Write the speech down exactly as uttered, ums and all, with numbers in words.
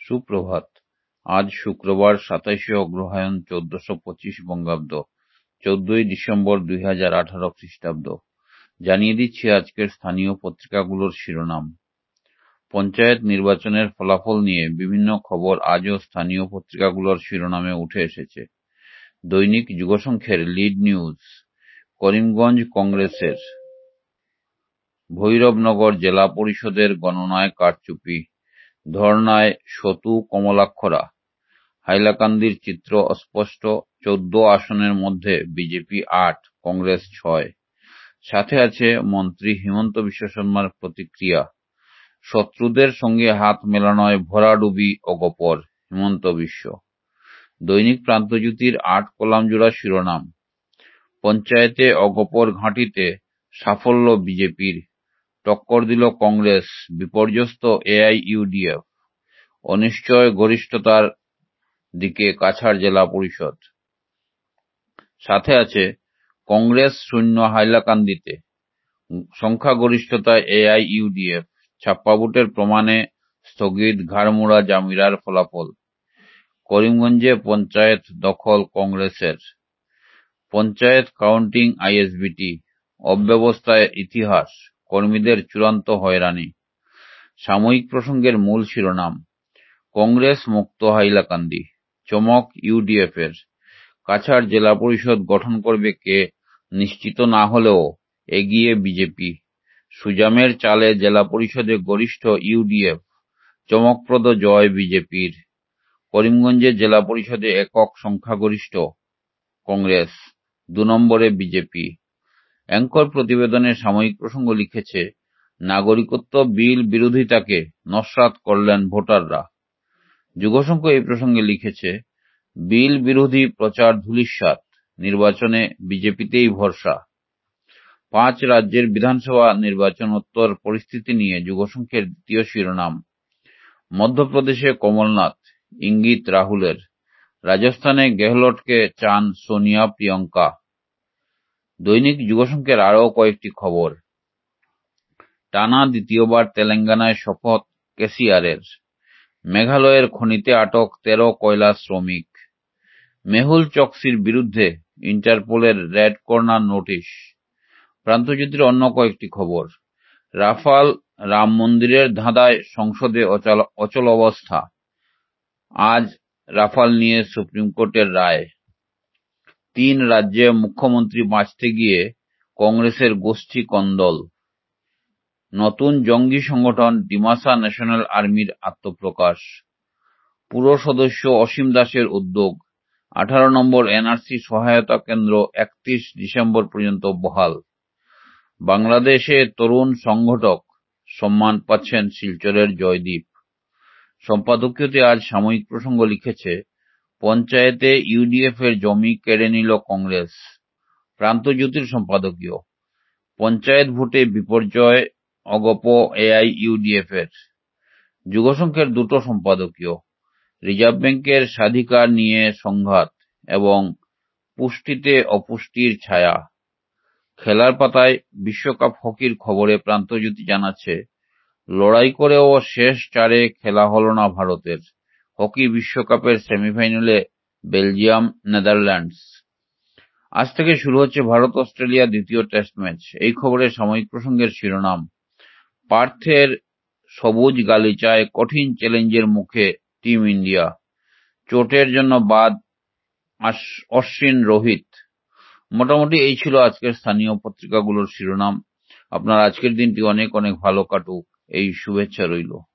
সুপ্রভাত। আজ শুক্রবার সাতাইশে অগ্রহায়ণ চোদ্দশো পঁচিশ বঙ্গাব্দ, চোদ্দই ডিসেম্বর দুই হাজার আঠারো খ্রিস্টাব্দ। জানিয়ে দিচ্ছি আজকের স্থানীয় পত্রিকাগুলোর শিরোনাম। পঞ্চায়েত নির্বাচনের ফলাফল নিয়ে বিভিন্ন খবর আজও স্থানীয় পত্রিকাগুলোর শিরোনামে উঠে এসেছে। দৈনিক যুগসংখ্যের লিড নিউজ, করিমগঞ্জ কংগ্রেসের ভৈরবনগর জেলা পরিষদের গণনায় কারচুপি, ধর্নায় সতু কমলাক্ষরা, হাইলাকান্দির চিত্র অস্পষ্ট, চোদ্দ আসনের মধ্যে বিজেপি আট, কংগ্রেস ছয়। সাথে আছে মন্ত্রী হিমন্ত বিশ্ব শর্মার প্রতিক্রিয়া, শত্রুদের সঙ্গে হাত মেলানোয় ভরাডুবি অগপর, হিমন্ত বিশ্ব। দৈনিক প্রান্তজ্যোতির আট কলাম জোড়া শিরোনাম, পঞ্চায়েতে অগপর ঘাঁটিতে সাফল্য বিজেপির, টক্কর দিল কংগ্রেস, বিপর্যস্ত এআইইউডিএফ, অনিশ্চয় গরিষ্ঠতার দিকে কাছাড় জেলা পরিষদ। সাথে আছে কংগ্রেস শূন্য হাইলাকান্দিতে, সংখ্যাগরিষ্ঠতায় এআইইউডিএফ, ছাপ্পা ভোটের প্রমাণে স্থগিত ঘাড়মুড়া জামিরার ফলাফল। করিমগঞ্জে পঞ্চায়েত দখল কংগ্রেসের, পঞ্চায়েত কাউন্টিং আইএসবিটি, অব্যবস্থায় ইতিহাস, কর্মীদের চূড়ান্ত হয়রানি। সাময়িক প্রসঙ্গের মূল শিরোনাম, কংগ্রেস মুক্ত হাইলাকান্দি, চমক ইউডিএফের, কাছাড় জেলা পরিষদ গঠন করবে কে নিশ্চিত না হলেও এগিয়ে বিজেপি, সুজামের চালে জেলা পরিষদে গরিষ্ঠ ইউডিএফ, চমকপ্রদ জয় বিজেপির। করিমগঞ্জে জেলা পরিষদে একক সংখ্যাগরিষ্ঠ কংগ্রেস, দু নম্বরে বিজেপি। অ্যাঙ্কর প্রতিবেদনে সাময়িক প্রসঙ্গ লিখেছে, নাগরিকত্ব বিল বিরোধিতাকে নস্যাৎ করলেন ভোটাররা। যুগসংখ্য এই প্রসঙ্গে লিখেছে, বিল বিরোধী প্রচার ধূলিসাৎ, নির্বাচনে বিজেপিতেই ভরসা। পাঁচ রাজ্যের বিধানসভা নির্বাচনোত্তর পরিস্থিতি নিয়ে যুগসংখ্যের দ্বিতীয় শিরোনাম, মধ্যপ্রদেশে কমলনাথ, ইঙ্গিত রাহুলের, রাজস্থানে গেহলটকে চান সোনিয়া প্রিয়ঙ্কা। দৈনিক যুগসংখ্যের আরও কয়েকটি খবর, টানা দ্বিতীয়বার তেলেঙ্গানায় শপথ কেসিআরের, মেঘালয়ের খনিতে আটক তেরো কয়লা শ্রমিক, মেহুল চকসির বিরুদ্ধে ইন্টারপোলের রেড কর্নার নোটিশ। প্রান্তজ্যোতির অন্য কয়েকটি খবর, রাফাল রাম মন্দিরের ধাঁধায় সংসদে অচল অবস্থা, আজ রাফাল নিয়ে সুপ্রিম কোর্টের রায়। তিন রাজ্যে মুখ্যমন্ত্রী বাঁচতে গিয়ে কংগ্রেসের গোষ্ঠী কন্দল। নতুন জঙ্গি সংগঠন ডিমাসা ন্যাশনাল আর্মির আত্মপ্রকাশ। পুরো সদস্য অসীম দাসের উদ্যোগ, আঠারো নম্বর এনআরসি সহায়তা কেন্দ্র একত্রিশ ডিসেম্বর পর্যন্ত বহাল। বাংলাদেশে তরুণ সংগঠক সম্মান পাচ্ছেন শিলচরের জয়দীপ। সম্পাদকীয়তে আজ সাময়িক প্রসঙ্গ লিখেছে, পঞ্চায়েতে ইউডিএফ এর জমি কেড়ে নিল কংগ্রেস। প্রান্তজ্যোতির সম্পাদকীয়, পঞ্চায়েত ভোটে বিপর্যয় অগপ এআইইউডিএফ এর। যুগসংখ্যের দুটো সম্পাদকীয়, রিজার্ভ ব্যাংকের স্বাধিকার নিয়ে সংঘাত এবং পুষ্টিতে অপুষ্টির ছায়া। খেলার পাতায় বিশ্বকাপ হকির খবরে প্রান্তজ্যোতি জানাচ্ছে, লড়াই করেও শেষ চারে খেলা হল না ভারতের। হকি বিশ্বকাপের সেমিফাইনালে বেলজিয়াম নেদারল্যান্ডস। আজ থেকে শুরু হচ্ছে ভারত অস্ট্রেলিয়া দ্বিতীয় টেস্ট ম্যাচ। এই খবরে সাময়িক প্রসঙ্গের শিরোনাম, পার্থের সবুজ গালিচায় কঠিন চ্যালেঞ্জের মুখে টিম ইন্ডিয়া, চোটের জন্য বাদ অশ্বিন রোহিত। মোটামুটি এই ছিল আজকের স্থানীয় পত্রিকাগুলোর শিরোনাম। আপনার আজকের দিনটি অনেক অনেক ভালো কাটুক, এই শুভেচ্ছা রইল।